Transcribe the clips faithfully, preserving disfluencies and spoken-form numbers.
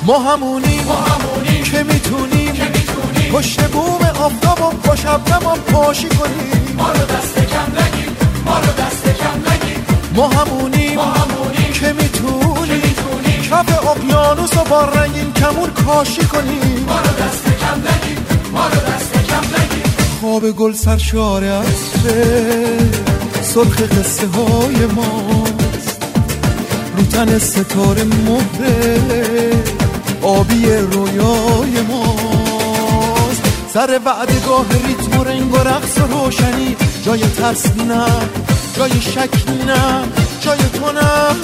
ما همونیم که میتونیم پشت بوم آفتاب و با شبنم پاشی کنیم. ما رو دست کم نگیر، ما رو دست کم نگیر. ما همونیم که میتونیم کف اقیانوس و با رنگین کمون کاشی کنیم. ما رو دست کم نگیر، ما رو دست کم نگیر. خواب گل سرشار عطره سرخ قصه های ماست، رو تن ستاره مهره آبی رویای ماست. سر وعدگاه ریتم و رنگ و رقص و روشنی، جای ترس نه، جای شک نه، جای تو نه،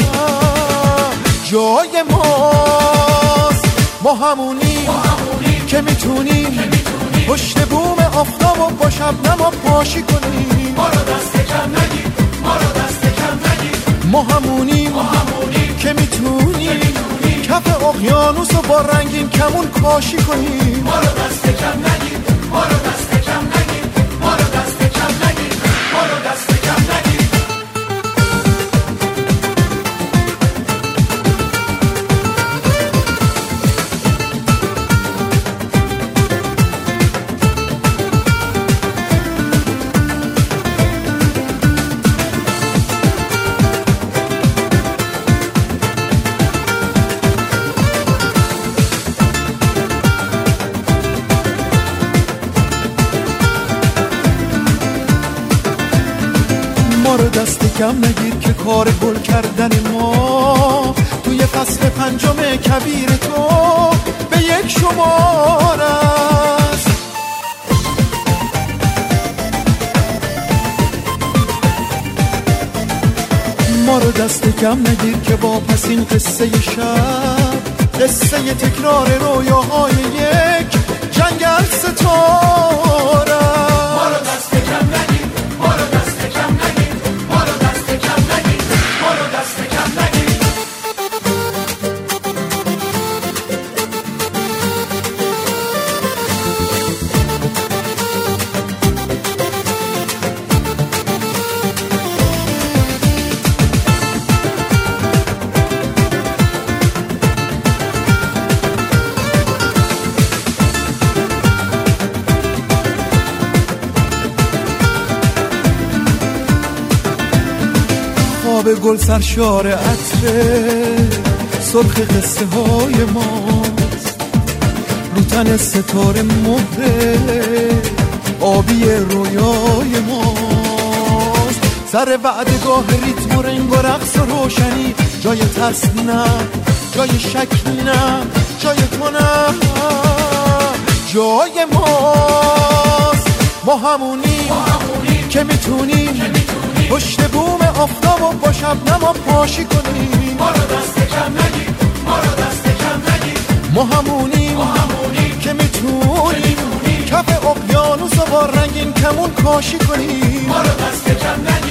جای ماست. ما همونیم که میتونیم پشت بوم آفتاب و با شبنم پاشی کنیم. ما رو دست کم نگیر، ما رو دست کم نگیر. ما همونیم که میتونیم کف اقیانوس و با رنگین کمون کاشی کنیم. ما رو دست کم نگیر، ما رو دست کم نگیر. ما رو دست کم نگیر، ما رو دست کم نگیر. ما رو دست کم نگیر که کار گل کردن ما توی فصل پنجم کبیر تو به یک شمار است. ما رو دست کم نگیر که با پس این قصه شب، قصه تکرار رویاهای یک جنگل ستاره است. ما رو دست کم نگیر، ما رو دست کم نگیر. ما رو دست کم نگیر، ما رو دست کم نگیر. خواب گل سرشار عطره سرخ قصه های ماست، رو تن ستاره مهره آبی رویای ماست. سر وعدگاه ریتم و رنگ و رقص و روشنی، جای ترس نه، جای شک نه، جای تو نه، جای ماست. ما همونیم که میتونیم پشت بوم آفتاب و با شبنم پاشی کنیم. ما رو دست کم نگیر، ما رو دست کم نگیر. ما همونیم که میتونیم کف اقیانوس و با رنگین کمون کاشی کنیم. ما رو دست کم نگیر.